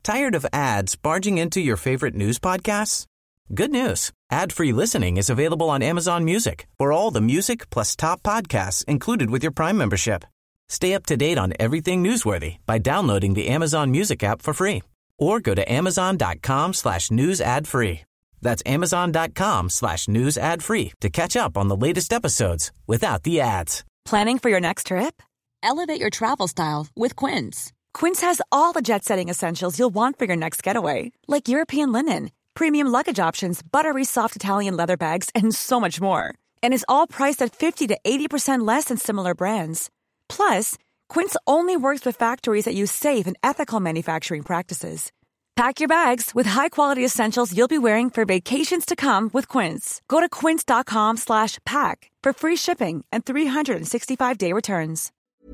Tired of ads barging into your favorite news podcasts? Good news. Ad-free listening is available on Amazon Music for all the music plus top podcasts included with your Prime membership. Stay up to date on everything newsworthy by downloading the Amazon Music app for free or go to amazon.com/news ad free. That's amazon.com/news ad free to catch up on the latest episodes without the ads. Planning for your next trip? Elevate your travel style with Quince. Quince has all the jet-setting essentials you'll want for your next getaway, like European linen, premium luggage options, buttery soft Italian leather bags, and so much more. And is all priced at 50 to 80% less than similar brands. Plus, Quince only works with factories that use safe and ethical manufacturing practices. Pack your bags with high-quality essentials you'll be wearing for vacations to come with Quince. Go to quince.com/pack for free shipping and 365-day returns.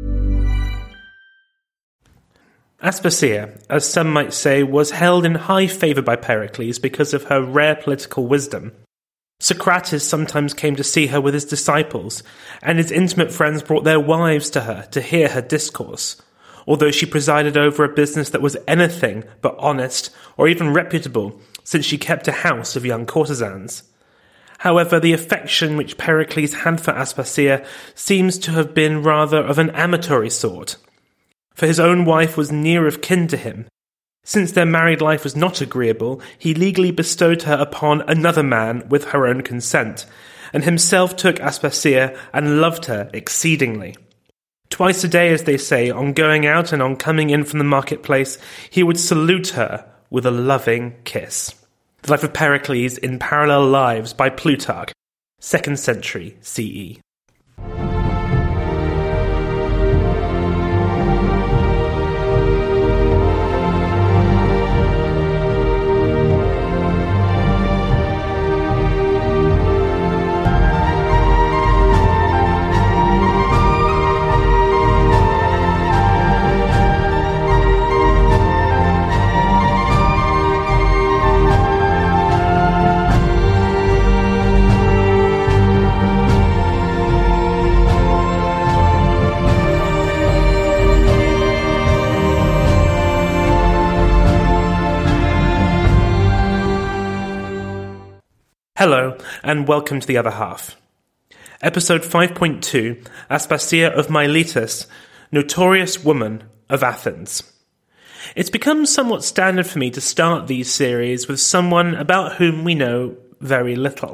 Aspasia, as some might say, was held in high favour by Pericles because of her rare political wisdom. Socrates sometimes came to see her with his disciples, and his intimate friends brought their wives to her to hear her discourse, although she presided over a business that was anything but honest or even reputable, since she kept a house of young courtesans. However, the affection which Pericles had for Aspasia seems to have been rather of an amatory sort, for his own wife was near of kin to him. Since their married life was not agreeable, he legally bestowed her upon another man with her own consent, and himself took Aspasia and loved her exceedingly. Twice a day, as they say, on going out and on coming in from the marketplace, he would salute her with a loving kiss. The Life of Pericles in Parallel Lives by Plutarch, 2nd century CE. Hello, and welcome to The Other Half. Episode 5.2, Aspasia of Miletus, Notorious Woman of Athens. It's become somewhat standard for me to start these series with someone about whom we know very little.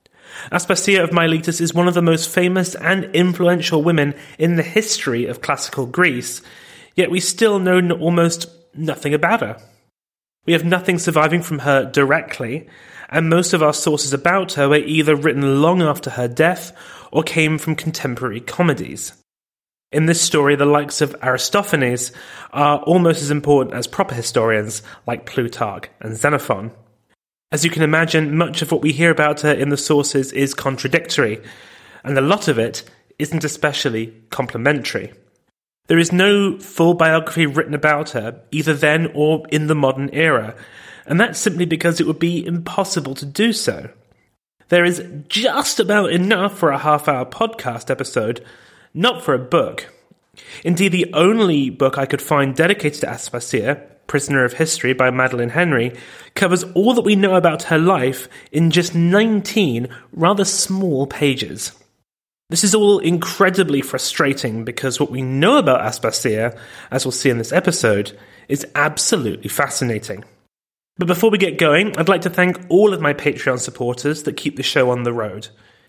Aspasia of Miletus is one of the most famous and influential women in the history of classical Greece, yet we still know almost nothing about her. We have nothing surviving from her directly, and most of our sources about her were either written long after her death or came from contemporary comedies. In this story, the likes of Aristophanes are almost as important as proper historians like Plutarch and Xenophon. As you can imagine, much of what we hear about her in the sources is contradictory, and a lot of it isn't especially complimentary. There is no full biography written about her, either then or in the modern era, and that's simply because it would be impossible to do so. There is just about enough for a half-hour podcast episode, not for a book. Indeed, the only book I could find dedicated to Aspasia, Prisoner of History by Madeleine Henry, covers all that we know about her life in just 19 rather small pages. This is all incredibly frustrating because what we know about Aspasia, as we'll see in this episode, is absolutely fascinating. But before we get going, I'd like to thank all of my Patreon supporters that keep the show on the road.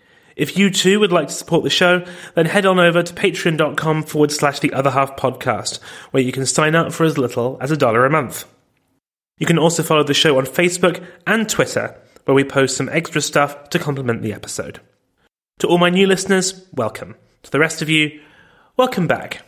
If you too would like to support the show, then head on over to patreon.com/The Other Half Podcast, where you can sign up for as little as $1 a month. You can also follow the show on Facebook and Twitter, where we post some extra stuff to complement the episode. To all my new listeners, welcome. To the rest of you, welcome back.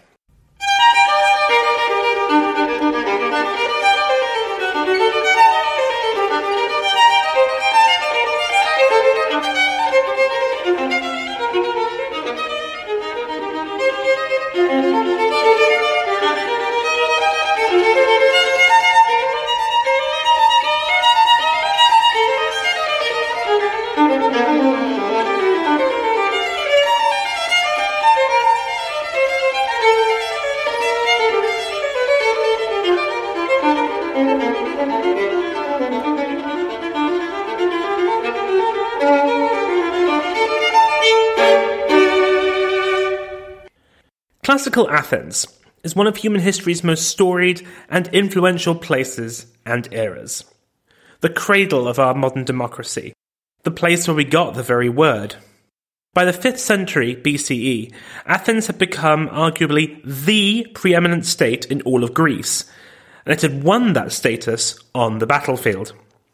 Classical Athens is one of human history's most storied and influential places and eras. The cradle of our modern democracy, the place where we got the very word. By the 5th century BCE, Athens had become arguably the preeminent state in all of Greece, and it had won that status on the battlefield.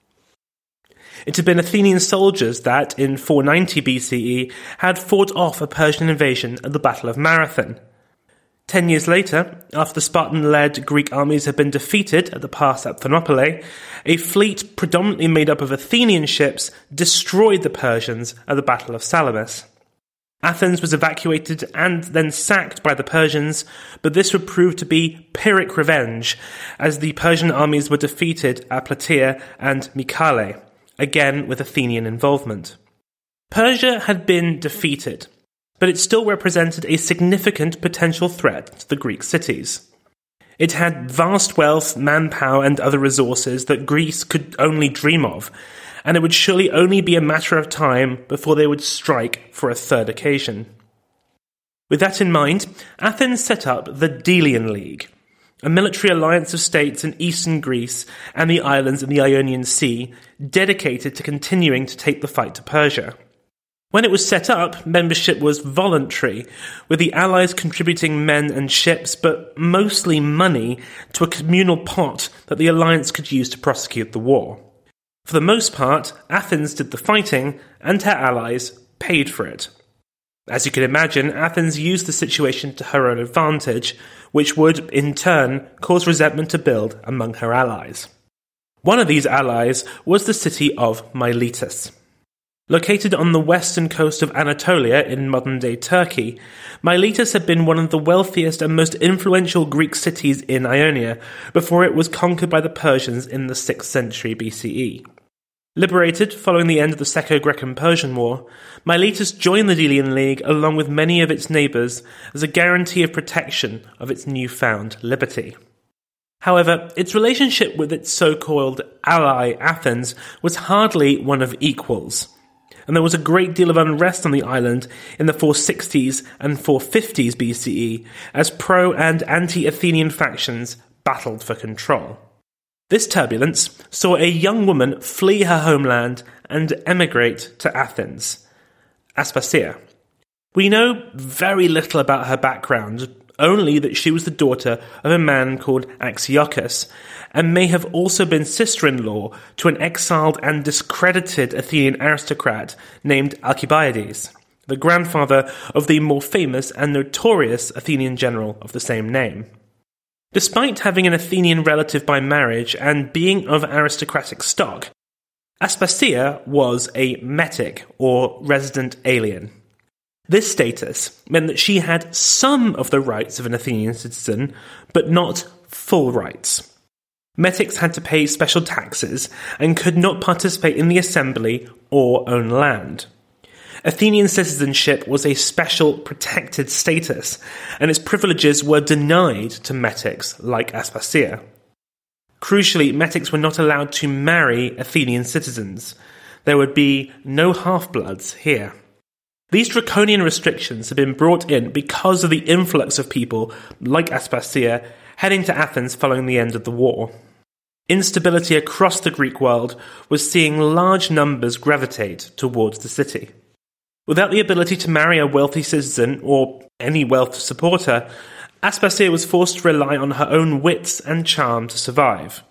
It had been Athenian soldiers that, in 490 BCE, had fought off a Persian invasion at the Battle of Marathon. 10 years later, after the Spartan-led Greek armies had been defeated at the pass at Thermopylae, a fleet predominantly made up of Athenian ships destroyed the Persians at the Battle of Salamis. Athens was evacuated and then sacked by the Persians, but this would prove to be Pyrrhic revenge, as the Persian armies were defeated at Plataea and Mycale, again with Athenian involvement. Persia had been defeated, but it still represented a significant potential threat to the Greek cities. It had vast wealth, manpower, and other resources that Greece could only dream of, and it would surely only be a matter of time before they would strike for a third occasion. With that in mind, Athens set up the Delian League, a military alliance of states in eastern Greece and the islands in the Ionian Sea, dedicated to continuing to take the fight to Persia. When it was set up, membership was voluntary, with the allies contributing men and ships, but mostly money, to a communal pot that the alliance could use to prosecute the war. For the most part, Athens did the fighting, and her allies paid for it. As you can imagine, Athens used the situation to her own advantage, which would, in turn, cause resentment to build among her allies. One of these allies was the city of Miletus. Located on the western coast of Anatolia in modern-day Turkey, Miletus had been one of the wealthiest and most influential Greek cities in Ionia before it was conquered by the Persians in the 6th century BCE. Liberated following the end of the Greco-Grecan-Persian War, Miletus joined the Delian League along with many of its neighbours as a guarantee of protection of its newfound liberty. However, its relationship with its so-called ally Athens was hardly one of equals, and there was a great deal of unrest on the island in the 460s and 450s BCE as pro- and anti-Athenian factions battled for control. This turbulence saw a young woman flee her homeland and emigrate to Athens, Aspasia. We know very little about her background, only that she was the daughter of a man called Axiochus, and may have also been sister-in-law to an exiled and discredited Athenian aristocrat named Alcibiades, the grandfather of the more famous and notorious Athenian general of the same name. Despite having an Athenian relative by marriage and being of aristocratic stock, Aspasia was a metic, or resident alien. This status meant that she had some of the rights of an Athenian citizen, but not full rights. Metics had to pay special taxes and could not participate in the assembly or own land. Athenian citizenship was a special protected status, and its privileges were denied to metics like Aspasia. Crucially, metics were not allowed to marry Athenian citizens. There would be no half-bloods here. These draconian restrictions had been brought in because of the influx of people, like Aspasia, heading to Athens following the end of the war. Instability across the Greek world was seeing large numbers gravitate towards the city. Without the ability to marry a wealthy citizen, or any wealth to support her, Aspasia was forced to rely on her own wits and charm to survive.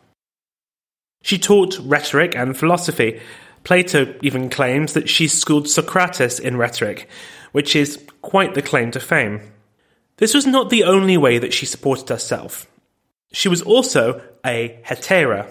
She taught rhetoric and philosophy. Plato even claims that she schooled Socrates in rhetoric, which is quite the claim to fame. This was not the only way that she supported herself. She was also a hetera.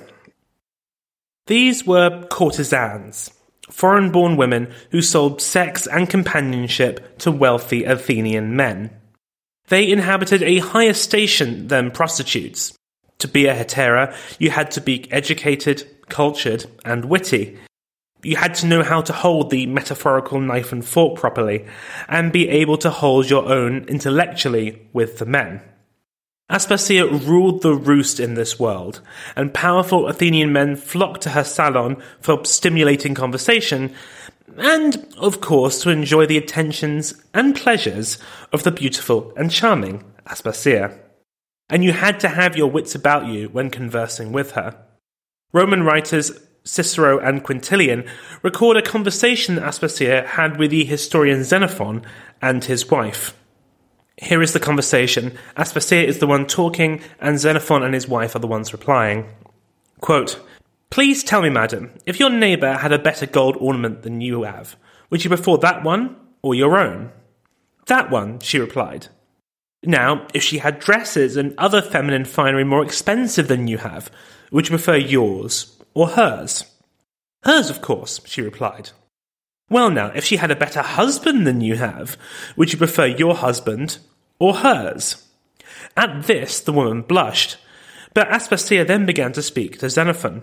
These were courtesans, foreign-born women who sold sex and companionship to wealthy Athenian men. They inhabited a higher station than prostitutes. To be a hetera, you had to be educated, cultured, and witty. You had to know how to hold the metaphorical knife and fork properly, and be able to hold your own intellectually with the men. Aspasia ruled the roost in this world, and powerful Athenian men flocked to her salon for stimulating conversation, and, of course, to enjoy the attentions and pleasures of the beautiful and charming Aspasia. And you had to have your wits about you when conversing with her. Roman writers Cicero and Quintilian record a conversation Aspasia had with the historian Xenophon and his wife. Here is the conversation. Aspasia is the one talking, and Xenophon and his wife are the ones replying. Quote, "Please tell me, madam, if your neighbour had a better gold ornament than you have, would you prefer that one or your own?" "That one," she replied. "Now, if she had dresses and other feminine finery more expensive than you have, would you prefer yours or hers?" "Hers, of course," she replied. "Well now, if she had a better husband than you have, would you prefer your husband or hers?" At this the woman blushed, but Aspasia then began to speak to Xenophon.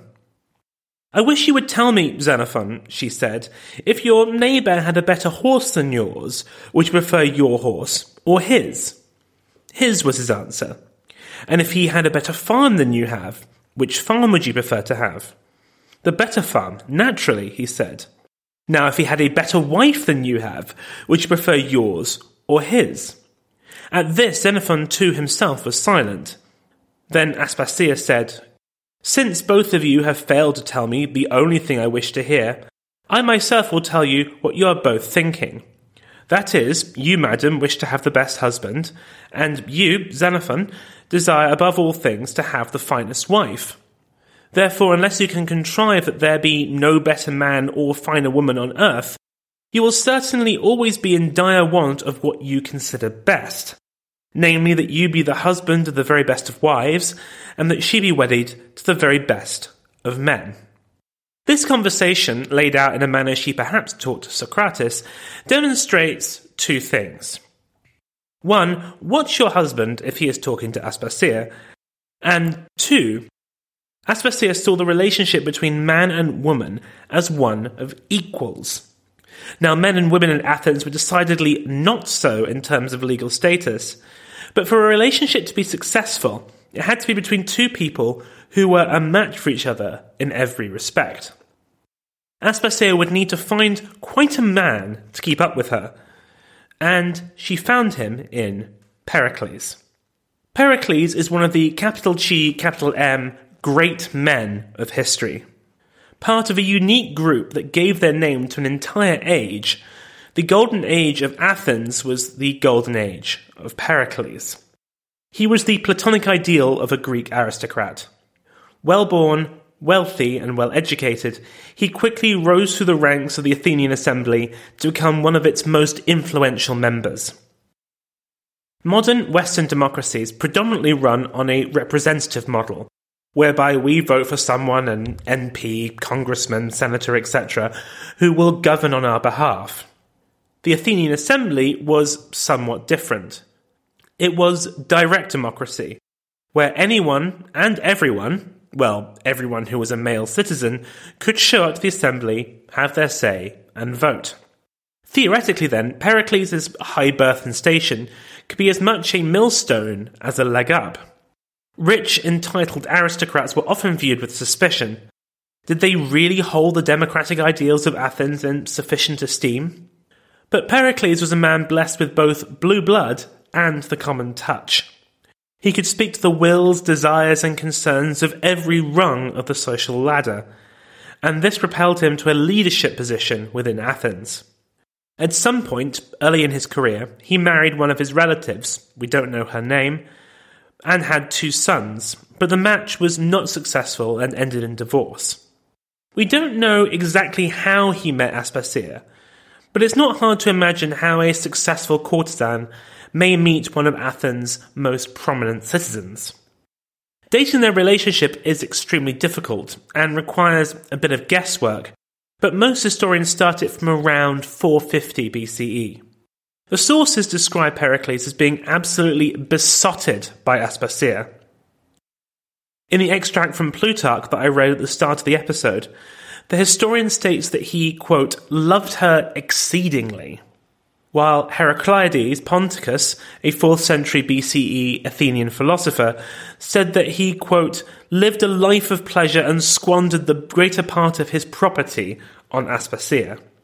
"I wish you would tell me, Xenophon," she said, "if your neighbour had a better horse than yours, would you prefer your horse or his?" "His," was his answer. "And if he had a better farm than you have, which farm would you prefer to have?" "The better farm, naturally," he said. "Now, if he had a better wife than you have, would you prefer yours or his?" At this, Xenophon too himself was silent. Then Aspasia said, "Since both of you have failed to tell me the only thing I wish to hear, I myself will tell you what you are both thinking. That is, you, madam, wish to have the best husband, and you, Xenophon, desire above all things to have the finest wife. Therefore, unless you can contrive that there be no better man or finer woman on earth, you will certainly always be in dire want of what you consider best, namely that you be the husband of the very best of wives, and that she be wedded to the very best of men." This conversation, laid out in a manner she perhaps taught to Socrates, demonstrates two things. One, watch your husband if he is talking to Aspasia, and two, Aspasia saw the relationship between man and woman as one of equals. Now, men and women in Athens were decidedly not so in terms of legal status, but for a relationship to be successful, it had to be between two people who were a match for each other in every respect. Aspasia would need to find quite a man to keep up with her, and she found him in Pericles. Pericles is one of the capital G, capital M, great men of history. Part of a unique group that gave their name to an entire age. The golden age of Athens was the golden age of Pericles. He was the Platonic ideal of a Greek aristocrat. Well-born, wealthy, and well-educated, he quickly rose through the ranks of the Athenian assembly to become one of its most influential members. Modern Western democracies predominantly run on a representative model, whereby we vote for someone, an MP, congressman, senator, etc., who will govern on our behalf. The Athenian assembly was somewhat different. It was direct democracy, where anyone and everyone, well, everyone who was a male citizen, could show up to the assembly, have their say, and vote. Theoretically then, Pericles' high birth and station could be as much a millstone as a leg up. Rich, entitled aristocrats were often viewed with suspicion. Did they really hold the democratic ideals of Athens in sufficient esteem? But Pericles was a man blessed with both blue blood and the common touch. He could speak to the wills, desires, and concerns of every rung of the social ladder, and this propelled him to a leadership position within Athens. At some point, early in his career, he married one of his relatives, we don't know her name, and had 2 sons, but the match was not successful and ended in divorce. We don't know exactly how he met Aspasia, but it's not hard to imagine how a successful courtesan may meet one of Athens' most prominent citizens. Dating their relationship is extremely difficult and requires a bit of guesswork, but most historians start it from around 450 BCE. The sources describe Pericles as being absolutely besotted by Aspasia. In the extract from Plutarch that I read at the start of the episode, the historian states that he, quote, loved her exceedingly, while Heraclides Ponticus, a 4th century BCE Athenian philosopher, said that he, quote, lived a life of pleasure and squandered the greater part of his property on Aspasia.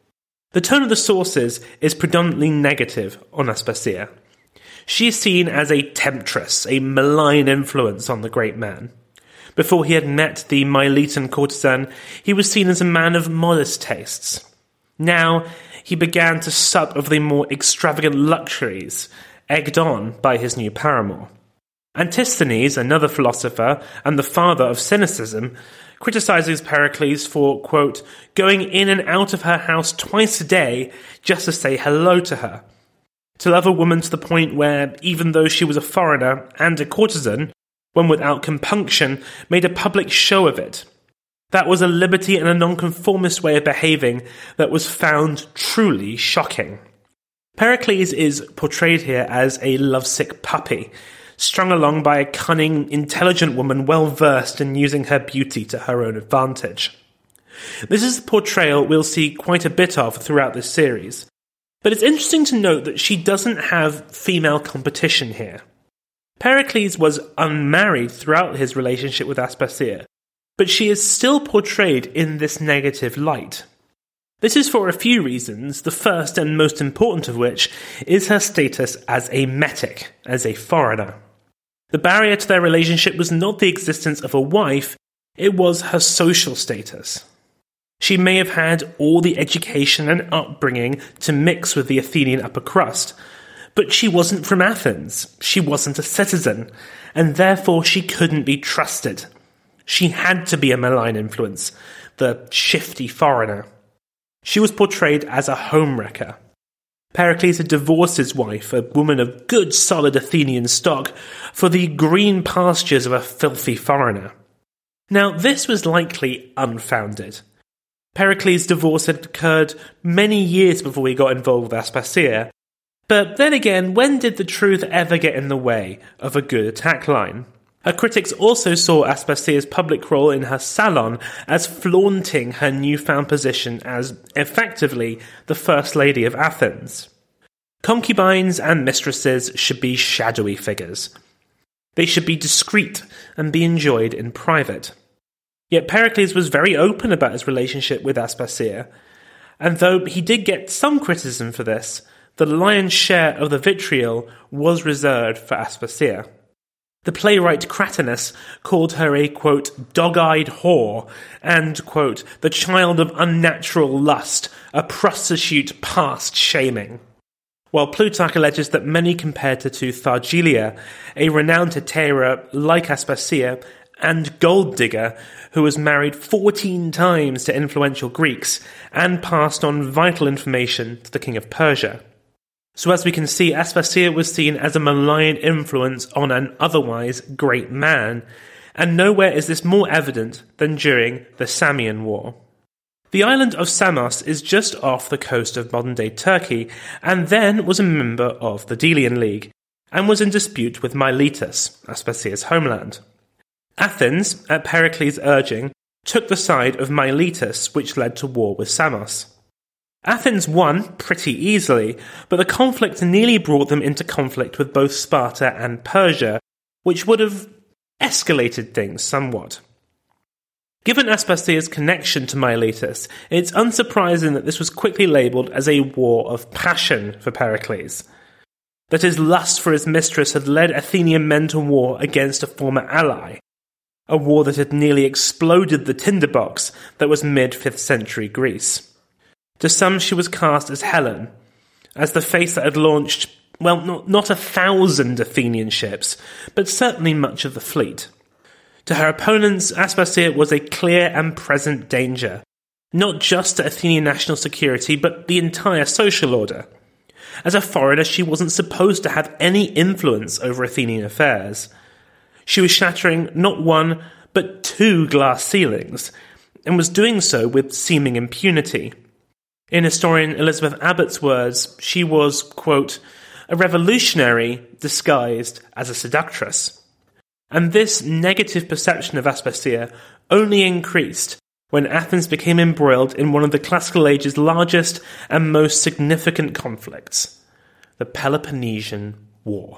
The tone of the sources is predominantly negative on Aspasia. She is seen as a temptress, a malign influence on the great man. Before he had met the Miletan courtesan, he was seen as a man of modest tastes. Now he began to sup of the more extravagant luxuries, egged on by his new paramour. Antisthenes, another philosopher and the father of cynicism, criticizes Pericles for, quote, going in and out of her house twice a day just to say hello to her. To love a woman to the point where, even though she was a foreigner and a courtesan, one without compunction made a public show of it. That was a liberty and a nonconformist way of behaving that was found truly shocking. Pericles is portrayed here as a lovesick puppy, strung along by a cunning, intelligent woman well versed in using her beauty to her own advantage. This is the portrayal we'll see quite a bit of throughout this series, but it's interesting to note that she doesn't have female competition here. Pericles was unmarried throughout his relationship with Aspasia, but she is still portrayed in this negative light. This is for a few reasons, the first and most important of which is her status as a metic, as a foreigner. The barrier to their relationship was not the existence of a wife, it was her social status. She may have had all the education and upbringing to mix with the Athenian upper crust, but she wasn't from Athens, she wasn't a citizen, and therefore she couldn't be trusted. She had to be a malign influence, the shifty foreigner. She was portrayed as a homewrecker. Pericles had divorced his wife, a woman of good solid Athenian stock, for the green pastures of a filthy foreigner. Now, this was likely unfounded. Pericles' divorce had occurred many years before he got involved with Aspasia, but then again, when did the truth ever get in the way of a good attack line? Her critics also saw Aspasia's public role in her salon as flaunting her newfound position as, effectively, the First Lady of Athens. Concubines and mistresses should be shadowy figures. They should be discreet and be enjoyed in private. Yet Pericles was very open about his relationship with Aspasia, and though he did get some criticism for this, the lion's share of the vitriol was reserved for Aspasia. The playwright Cratinus called her a, quote, dog-eyed whore and, quote, the child of unnatural lust, a prostitute past shaming. While Plutarch alleges that many compared her to Thargelia, a renowned hetaira like Aspasia, and gold digger who was married 14 times to influential Greeks and passed on vital information to the king of Persia. So as we can see, Aspasia was seen as a malign influence on an otherwise great man, and nowhere is this more evident than during the Samian War. The island of Samos is just off the coast of modern-day Turkey, and then was a member of the Delian League, and was in dispute with Miletus, Aspasia's homeland. Athens, at Pericles' urging, took the side of Miletus, which led to war with Samos. Athens won pretty easily, but the conflict nearly brought them into conflict with both Sparta and Persia, which would have escalated things somewhat. Given Aspasia's connection to Miletus, it's unsurprising that this was quickly labelled as a war of passion for Pericles. That his lust for his mistress had led Athenian men to war against a former ally, a war that had nearly exploded the tinderbox that was mid-5th century Greece. To some she was cast as Helen, as the face that had launched, well, not 1,000 Athenian ships, but certainly much of the fleet. To her opponents, Aspasia was a clear and present danger, not just to Athenian national security, but the entire social order. As a foreigner, she wasn't supposed to have any influence over Athenian affairs. She was shattering not one, but 2 glass ceilings, and was doing so with seeming impunity. In historian Elizabeth Abbott's words, she was, quote, a revolutionary disguised as a seductress. And this negative perception of Aspasia only increased when Athens became embroiled in one of the classical age's largest and most significant conflicts, the Peloponnesian War.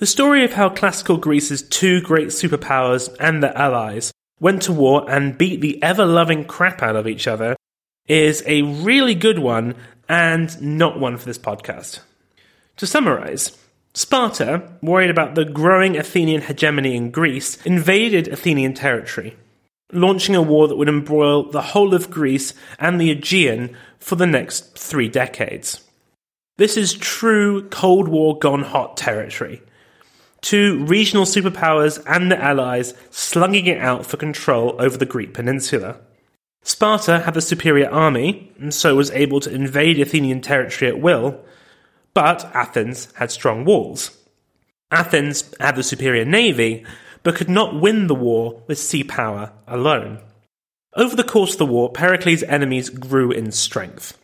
The story of how classical Greece's two great superpowers and their allies went to war and beat the ever-loving crap out of each other is a really good one and not one for this podcast. To summarise, Sparta, worried about the growing Athenian hegemony in Greece, invaded Athenian territory, launching a war that would embroil the whole of Greece and the Aegean for the next 3 decades. This is true Cold War gone hot territory. Two regional superpowers and their allies slugging it out for control over the Greek peninsula. Sparta had the superior army, and so was able to invade Athenian territory at will, but Athens had strong walls. Athens had the superior navy, but could not win the war with sea power alone. Over the course of the war, Pericles' enemies grew in strength.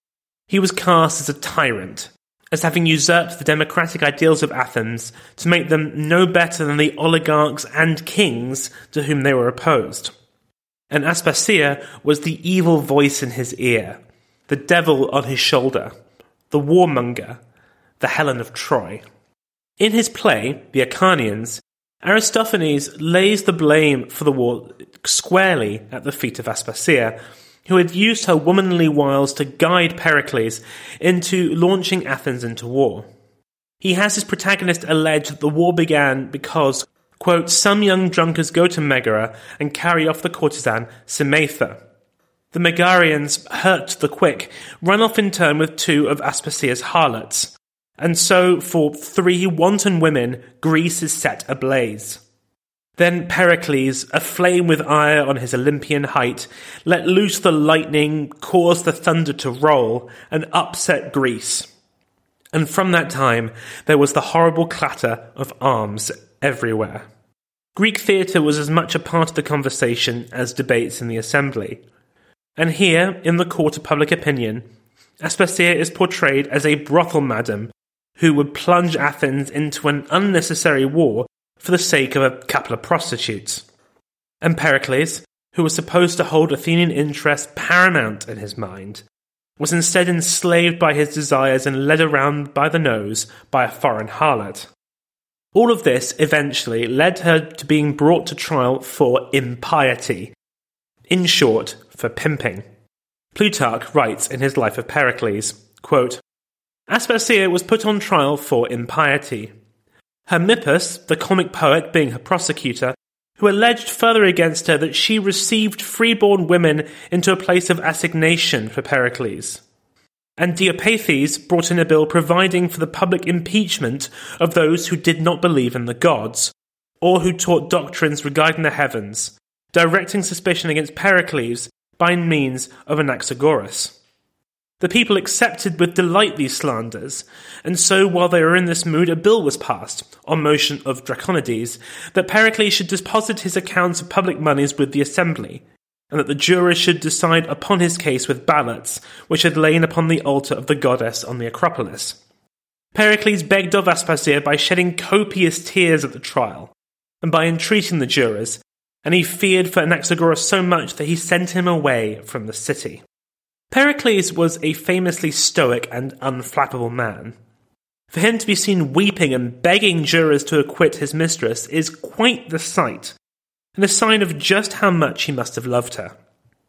He was cast as a tyrant, as having usurped the democratic ideals of Athens to make them no better than the oligarchs and kings to whom they were opposed. And Aspasia was the evil voice in his ear, the devil on his shoulder, the warmonger, the Helen of Troy. In his play, The Acharnians, Aristophanes lays the blame for the war squarely at the feet of Aspasia, who had used her womanly wiles to guide Pericles into launching Athens into war. He has his protagonist allege that the war began because, quote, some young drunkards go to Megara and carry off the courtesan Symatha. The Megarians, hurt to the quick, run off in turn with 2 of Aspasia's harlots, and so for 3 wanton women, Greece is set ablaze. Then Pericles, aflame with ire on his Olympian height, let loose the lightning, caused the thunder to roll, and upset Greece. And from that time, there was the horrible clatter of arms everywhere. Greek theatre was as much a part of the conversation as debates in the assembly. And here, in the court of public opinion, Aspasia is portrayed as a brothel madam who would plunge Athens into an unnecessary war for the sake of a couple of prostitutes. And Pericles, who was supposed to hold Athenian interests paramount in his mind, was instead enslaved by his desires and led around by the nose by a foreign harlot. All of this eventually led her to being brought to trial for impiety. In short, for pimping. Plutarch writes in his Life of Pericles, quote, Aspasia was put on trial for impiety. Hermippus, the comic poet, being her prosecutor, who alleged further against her that she received freeborn women into a place of assignation for Pericles. And Diopathes brought in a bill providing for the public impeachment of those who did not believe in the gods, or who taught doctrines regarding the heavens, directing suspicion against Pericles by means of Anaxagoras. The people accepted with delight these slanders, and so while they were in this mood a bill was passed, on motion of Draconides, that Pericles should deposit his accounts of public moneys with the assembly, and that the jurors should decide upon his case with ballots, which had lain upon the altar of the goddess on the Acropolis. Pericles begged of Aspasia by shedding copious tears at the trial, and by entreating the jurors, and he feared for Anaxagoras so much that he sent him away from the city. Pericles was a famously stoic and unflappable man. For him to be seen weeping and begging jurors to acquit his mistress is quite the sight, and a sign of just how much he must have loved her.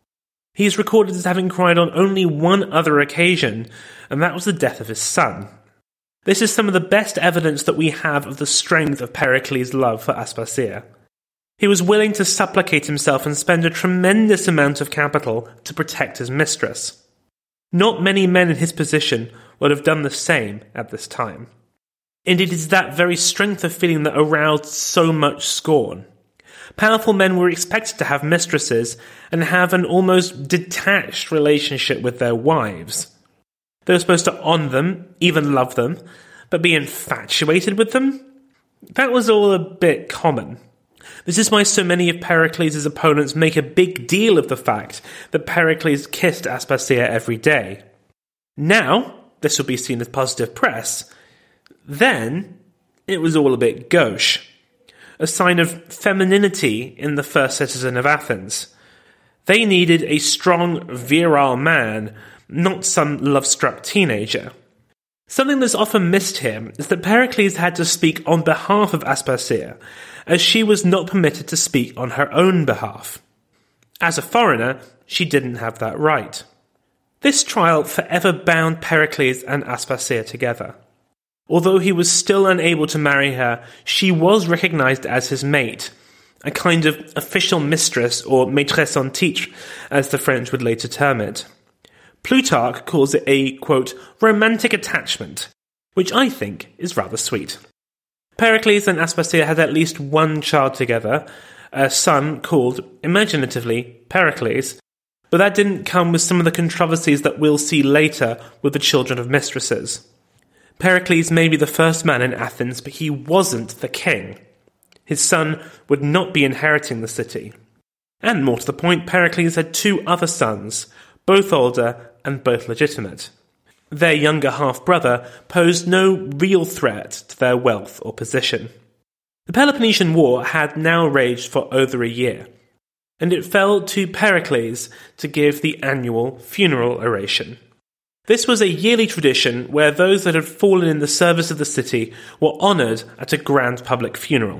He is recorded as having cried on only one other occasion, and that was the death of his son. This is some of the best evidence that we have of the strength of Pericles' love for Aspasia. He was willing to supplicate himself and spend a tremendous amount of capital to protect his mistress. Not many men in his position would have done the same at this time. And it is that very strength of feeling that aroused so much scorn. Powerful men were expected to have mistresses and have an almost detached relationship with their wives. They were supposed to honour them, even love them, but be infatuated with them? That was all a bit common. This is why so many of Pericles' opponents make a big deal of the fact that Pericles kissed Aspasia every day. Now, this will be seen as positive press. Then, it was all a bit gauche. A sign of femininity in the first citizen of Athens. They needed a strong, virile man, not some love-struck teenager. Something that's often missed here is that Pericles had to speak on behalf of Aspasia, as she was not permitted to speak on her own behalf. As a foreigner, she didn't have that right. This trial forever bound Pericles and Aspasia together. Although he was still unable to marry her, she was recognized as his mate, a kind of official mistress, or maîtresse en titre, as the French would later term it. Plutarch calls it a, quote, romantic attachment, which I think is rather sweet. Pericles and Aspasia had at least one child together, a son called, imaginatively, Pericles, but that didn't come with some of the controversies that we'll see later with the children of mistresses. Pericles may be the first man in Athens, but he wasn't the king. His son would not be inheriting the city. And more to the point, Pericles had two other sons, both older and both legitimate. Their younger half-brother posed no real threat to their wealth or position. The Peloponnesian War had now raged for over a year, and it fell to Pericles to give the annual funeral oration. This was a yearly tradition where those that had fallen in the service of the city were honoured at a grand public funeral.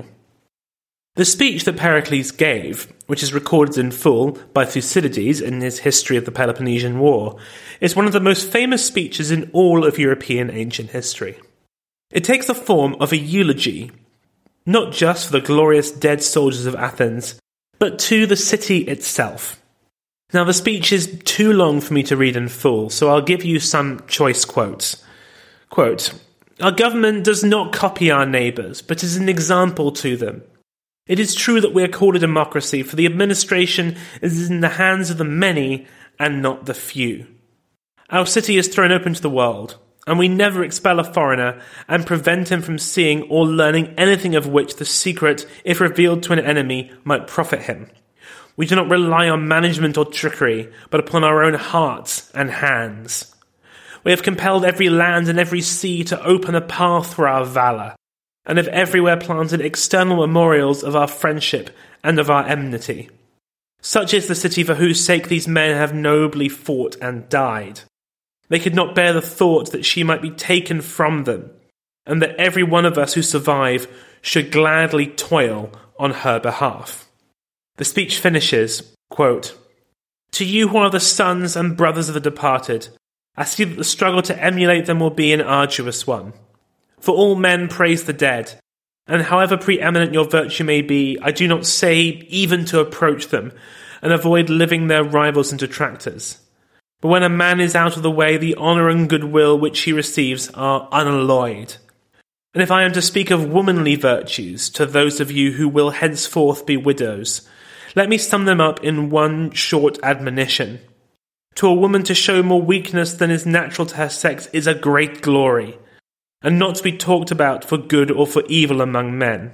The speech that Pericles gave, which is recorded in full by Thucydides in his History of the Peloponnesian War, is one of the most famous speeches in all of European ancient history. It takes the form of a eulogy, not just for the glorious dead soldiers of Athens, but to the city itself. Now, the speech is too long for me to read in full, so I'll give you some choice quotes. Quote, "Our government does not copy our neighbours, but is an example to them. It is true that we are called a democracy, for the administration is in the hands of the many and not the few. Our city is thrown open to the world, and we never expel a foreigner and prevent him from seeing or learning anything of which the secret, if revealed to an enemy, might profit him. We do not rely on management or trickery, but upon our own hearts and hands. We have compelled every land and every sea to open a path for our valour, and have everywhere planted external memorials of our friendship and of our enmity. Such is the city for whose sake these men have nobly fought and died. They could not bear the thought that she might be taken from them, and that every one of us who survive should gladly toil on her behalf." The speech finishes, quote, "To you who are the sons and brothers of the departed, I see that the struggle to emulate them will be an arduous one. For all men praise the dead, and however preeminent your virtue may be, I do not say even to approach them, and avoid living their rivals and detractors. But when a man is out of the way, the honour and goodwill which he receives are unalloyed. And if I am to speak of womanly virtues to those of you who will henceforth be widows, let me sum them up in one short admonition. To a woman to show more weakness than is natural to her sex is a great glory, and not to be talked about for good or for evil among men.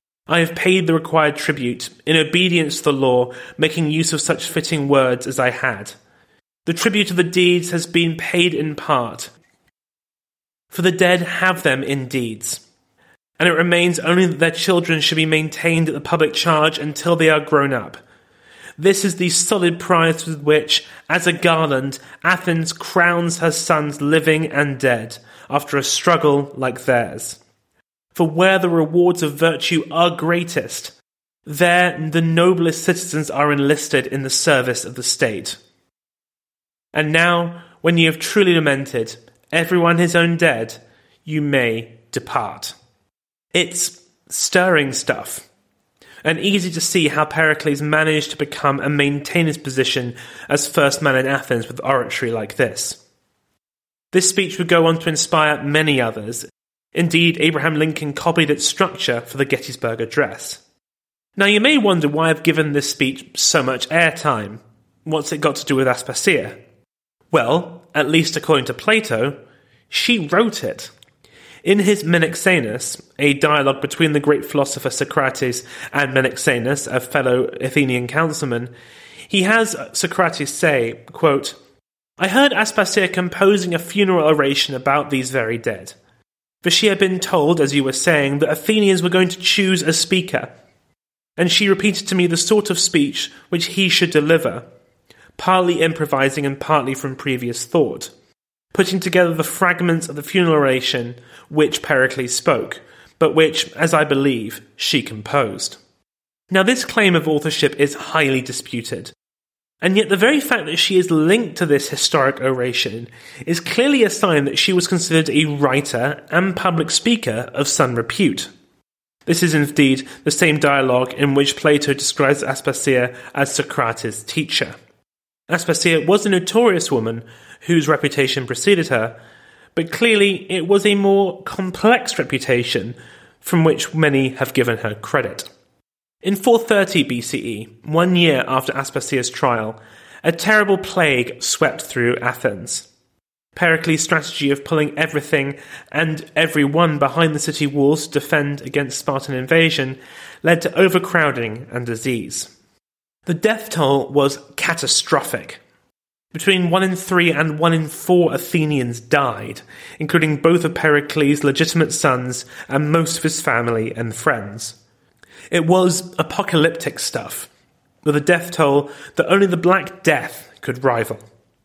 I have paid the required tribute, in obedience to the law, making use of such fitting words as I had. The tribute of the deeds has been paid in part, for the dead have them in deeds, and it remains only that their children should be maintained at the public charge until they are grown up. This is the solid prize with which, as a garland, Athens crowns her sons living and dead, after a struggle like theirs. For where the rewards of virtue are greatest, there the noblest citizens are enlisted in the service of the state. And now, when you have truly lamented, everyone his own dead, you may depart." It's stirring stuff, and easy to see how Pericles managed to become and maintain his position as first man in Athens with oratory like this. This speech would go on to inspire many others. Indeed, Abraham Lincoln copied its structure for the Gettysburg Address. Now, you may wonder why I've given this speech so much airtime. What's it got to do with Aspasia? Well, at least according to Plato, she wrote it. In his Menexenus, a dialogue between the great philosopher Socrates and Menexenus, a fellow Athenian councilman, he has Socrates say, quote, "I heard Aspasia composing a funeral oration about these very dead. For she had been told, as you were saying, that Athenians were going to choose a speaker, and she repeated to me the sort of speech which he should deliver, partly improvising and partly from previous thought. putting together the fragments of the funeral oration which Pericles spoke, but which, as I believe, she composed. Now, this claim of authorship is highly disputed, and yet the very fact that she is linked to this historic oration is clearly a sign that she was considered a writer and public speaker of some repute. This is indeed the same dialogue in which Plato describes Aspasia as Socrates' teacher. Aspasia was a notorious woman whose reputation preceded her, but clearly it was a more complex reputation from which many have given her credit. In 430 BCE, 1 year after Aspasia's trial, a terrible plague swept through Athens. Pericles' strategy of pulling everything and everyone behind the city walls to defend against Spartan invasion led to overcrowding and disease. The death toll was catastrophic. Between 1 in 3 and 1 in 4 Athenians died, including both of Pericles' legitimate sons and most of his family and friends. It was apocalyptic stuff, with a death toll that only the Black Death could rival.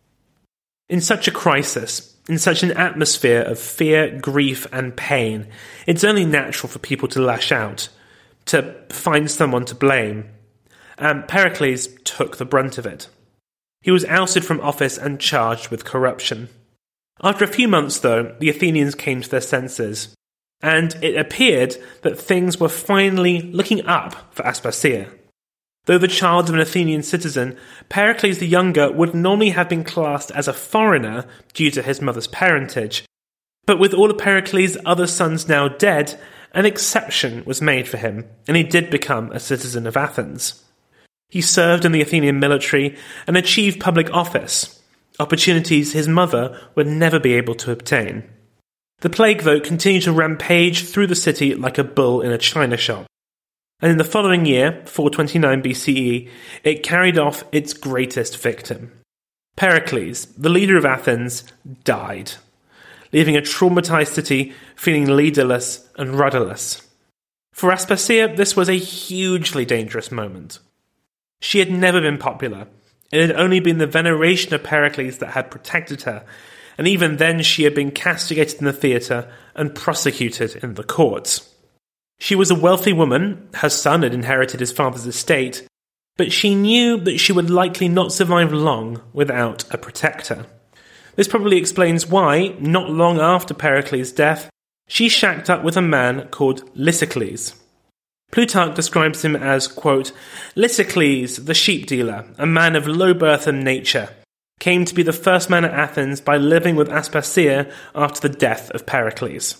In such a crisis, in such an atmosphere of fear, grief, and pain, it's only natural for people to lash out, to find someone to blame. And Pericles took the brunt of it. He was ousted from office and charged with corruption. After a few months, though, the Athenians came to their senses, and it appeared that things were finally looking up for Aspasia. Though the child of an Athenian citizen, Pericles the Younger would normally have been classed as a foreigner due to his mother's parentage, but with all of Pericles' other sons now dead, an exception was made for him, and he did become a citizen of Athens. He served in the Athenian military and achieved public office, opportunities his mother would never be able to obtain. The plague, though, continued to rampage through the city like a bull in a china shop. And in the following year, 429 BCE, it carried off its greatest victim. Pericles, the leader of Athens, died, leaving a traumatized city feeling leaderless and rudderless. For Aspasia, this was a hugely dangerous moment. She had never been popular. It had only been the veneration of Pericles that had protected her, and even then she had been castigated in the theatre and prosecuted in the courts. She was a wealthy woman, her son had inherited his father's estate, but she knew that she would likely not survive long without a protector. This probably explains why, not long after Pericles' death, she shacked up with a man called Lysicles. Plutarch describes him as, quote, Lysicles, the sheep dealer, a man of low birth and nature, came to be the first man at Athens by living with Aspasia after the death of Pericles.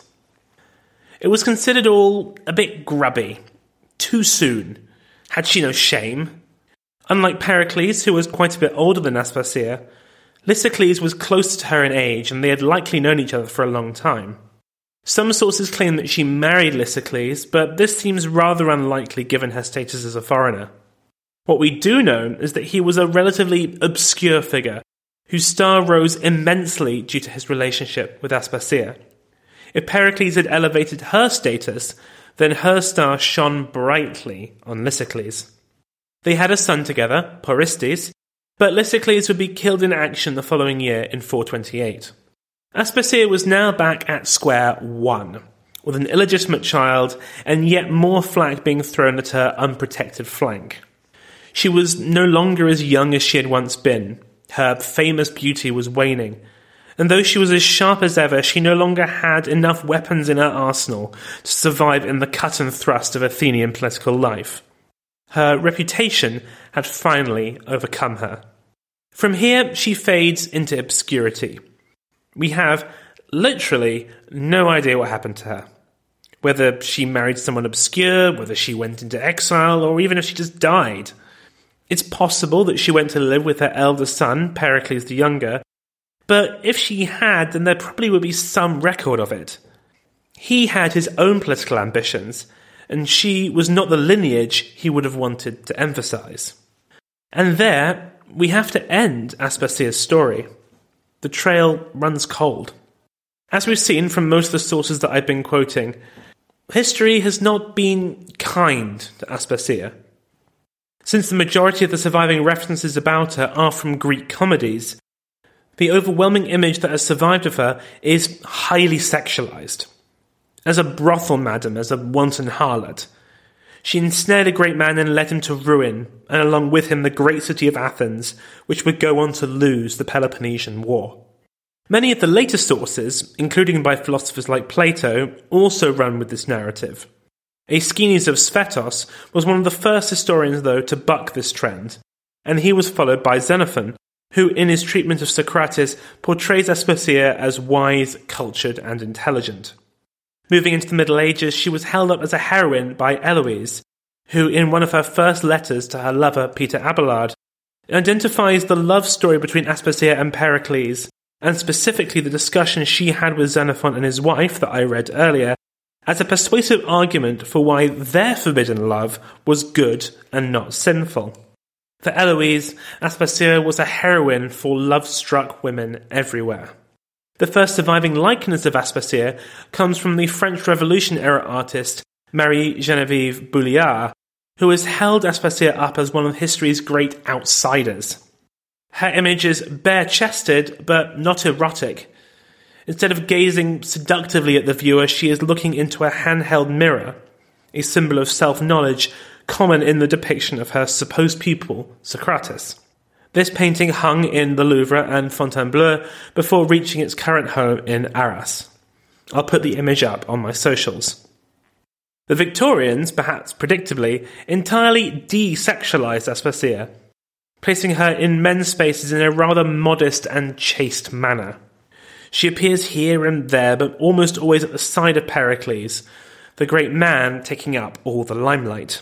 It was considered all a bit grubby. Too soon. Had she no shame? Unlike Pericles, who was quite a bit older than Aspasia, Lysicles was closer to her in age, and they had likely known each other for a long time. Some sources claim that she married Lysicles, but this seems rather unlikely given her status as a foreigner. What we do know is that he was a relatively obscure figure, whose star rose immensely due to his relationship with Aspasia. If Pericles had elevated her status, then her star shone brightly on Lysicles. They had a son together, Poristes, but Lysicles would be killed in action the following year in 428. Aspasia was now back at square one, with an illegitimate child and yet more flack being thrown at her unprotected flank. She was no longer as young as she had once been. Her famous beauty was waning, and though she was as sharp as ever, she no longer had enough weapons in her arsenal to survive in the cut and thrust of Athenian political life. Her reputation had finally overcome her. From here, she fades into obscurity. We have literally no idea what happened to her. Whether she married someone obscure, whether she went into exile, or even if she just died. It's possible that she went to live with her elder son, Pericles the Younger, but if she had, then there probably would be some record of it. He had his own political ambitions, and she was not the lineage he would have wanted to emphasize. And there, we have to end Aspasia's story. The trail runs cold. As we've seen from most of the sources that I've been quoting, history has not been kind to Aspasia. Since the majority of the surviving references about her are from Greek comedies, The overwhelming image that has survived of her is highly sexualized. As a brothel madam, as a wanton harlot. She ensnared a great man and led him to ruin, and along with him the great city of Athens, which would go on to lose the Peloponnesian War. Many of the later sources, including by philosophers like Plato, also run with this narrative. Aeschines of Sphetos was one of the first historians, though, to buck this trend, and he was followed by Xenophon, who in his treatment of Socrates portrays Aspasia as wise, cultured, and intelligent. Moving into the Middle Ages, she was held up as a heroine by Eloise, who in one of her first letters to her lover Peter Abelard identifies the love story between Aspasia and Pericles, and specifically the discussion she had with Xenophon and his wife that I read earlier, as a persuasive argument for why their forbidden love was good and not sinful. For Eloise, Aspasia was a heroine for love-struck women everywhere. The first surviving likeness of Aspasia comes from the French Revolution-era artist Marie-Geneviève Bouillard, who has held Aspasia up as one of history's great outsiders. Her image is bare-chested, but not erotic. Instead of gazing seductively at the viewer, she is looking into a handheld mirror, a symbol of self-knowledge common in the depiction of her supposed pupil, Socrates. This painting hung in the Louvre and Fontainebleau before reaching its current home in Arras. I'll put the image up on my socials. The Victorians, perhaps predictably, entirely desexualized Aspasia, placing her in men's spaces in a rather modest and chaste manner. She appears here and there, but almost always at the side of Pericles, the great man taking up all the limelight.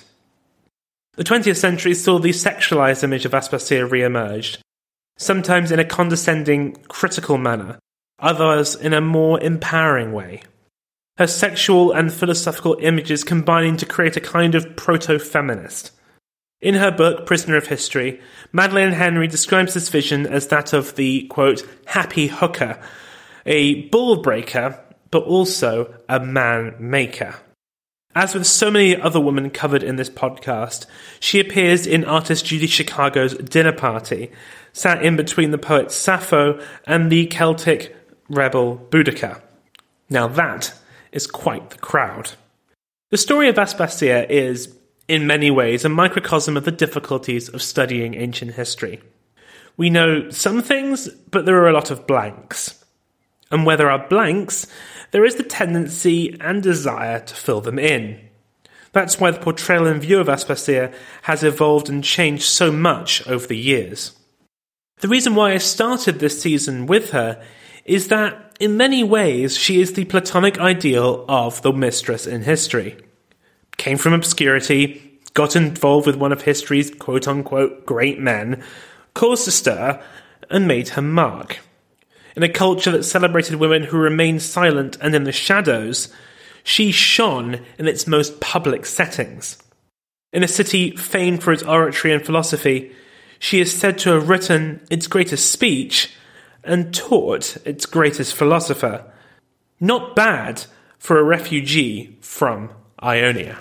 The 20th century saw the sexualized image of Aspasia re-emerged, sometimes in a condescending, critical manner, others in a more empowering way. Her sexual and philosophical images combining to create a kind of proto-feminist. In her book, Prisoner of History, Madeleine Henry describes this vision as that of the, quote, happy hooker, a ball breaker, but also a man-maker. As with so many other women covered in this podcast, she appears in artist Judy Chicago's Dinner Party, sat in between the poet Sappho and the Celtic rebel Boudica. Now that is quite the crowd. The story of Aspasia is, in many ways, a microcosm of the difficulties of studying ancient history. We know some things, but there are a lot of blanks. And where there are blanks, there is the tendency and desire to fill them in. That's why the portrayal and view of Aspasia has evolved and changed so much over the years. The reason why I started this season with her is that, in many ways, she is the Platonic ideal of the mistress in history. Came from obscurity, got involved with one of history's quote-unquote great men, caused a stir, and made her mark. In a culture that celebrated women who remained silent and in the shadows, she shone in its most public settings. In a city famed for its oratory and philosophy, she is said to have written its greatest speech and taught its greatest philosopher. Not bad for a refugee from Ionia.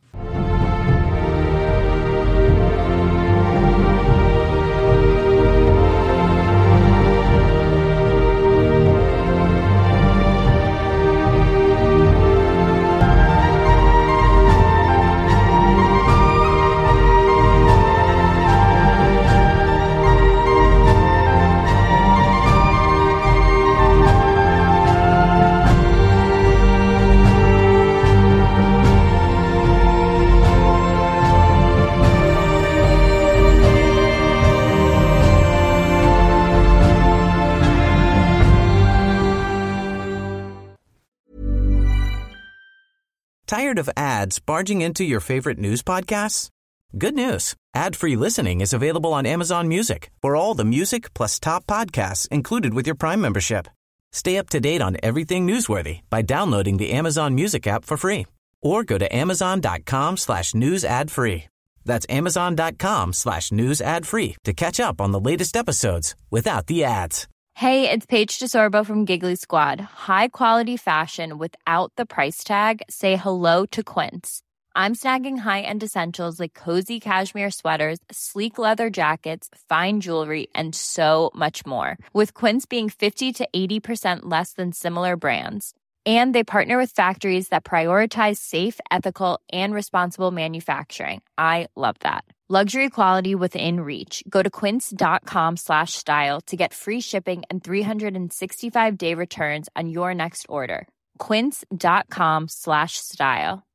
Tired of ads barging into your favorite news podcasts? Good news. Ad-free listening is available on Amazon Music for all the music plus top podcasts included with your Prime membership. Stay up to date on everything newsworthy by downloading the Amazon Music app for free or go to amazon.com/news ad free. That's amazon.com/news ad free to catch up on the latest episodes without the ads. Hey, it's Paige DeSorbo from Giggly Squad. High quality fashion without the price tag. Say hello to Quince. I'm snagging high-end essentials like cozy cashmere sweaters, sleek leather jackets, fine jewelry, and so much more. With Quince being 50 to 80% less than similar brands. And they partner with factories that prioritize safe, ethical, and responsible manufacturing. I love that. Luxury quality within reach. Go to quince.com/style to get free shipping and 365-day returns on your next order. Quince.com/style.